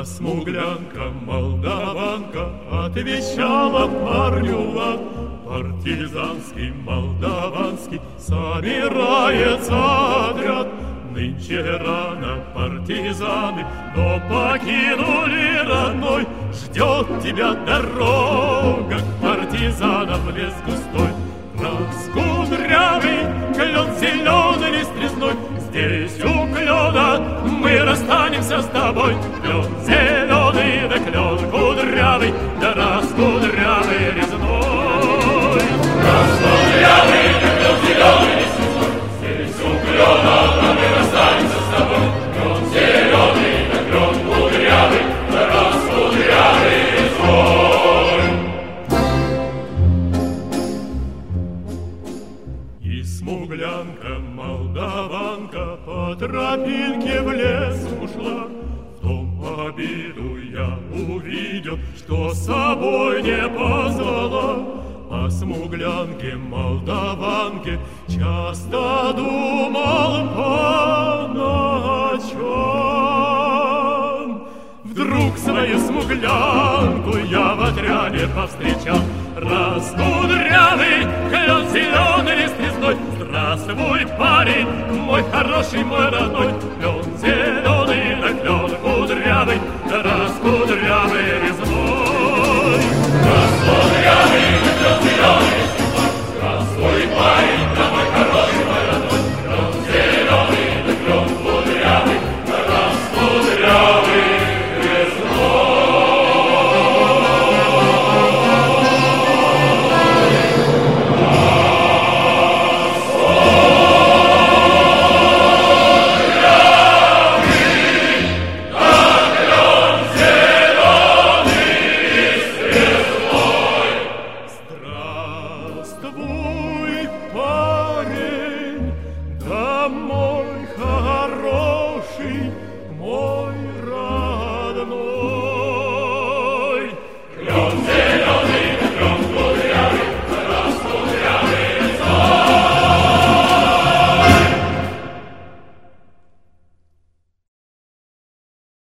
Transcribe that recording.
смуглянка, молдаванка, отвечала парню лад. Партизанский, молдаванский, собирается отряд. Нынче рано партизаны, но покинули родной. Ждет тебя дорога к партизанам, лес густой. Раскудрявый клен зеленый лист резной. Здесь у клена мы расстанемся с тобой. Клен зеленый, да клен кудрявый, да раскудрявый резной. Раскудрявый, да клен зеленый лист резной. Здесь у клена мы расстанемся с тобой. Клен зеленый, да клен кудрявый, да раскудрявый резной. И смуглянка, молдаванка по тропинке в лес ушла. В том обиду я увидел, что с собой не позвала. О смуглянке, молдаванке часто думал по ночам. Вдруг свою смуглянку я в отряде повстречал. Раскудрявый клен зеленый лист резной. Здравствуй, парень, мой хороший, мой родной. Клен зеленый, да клен кудрявый, да раскудрявый резной. Раскудрявый, да клен зеленый лист резной. Здравствуй, парень, да мой хороший, мой родной. Клен зеленый, да клен кудрявый, да раскудрявый резной. Здравствуй,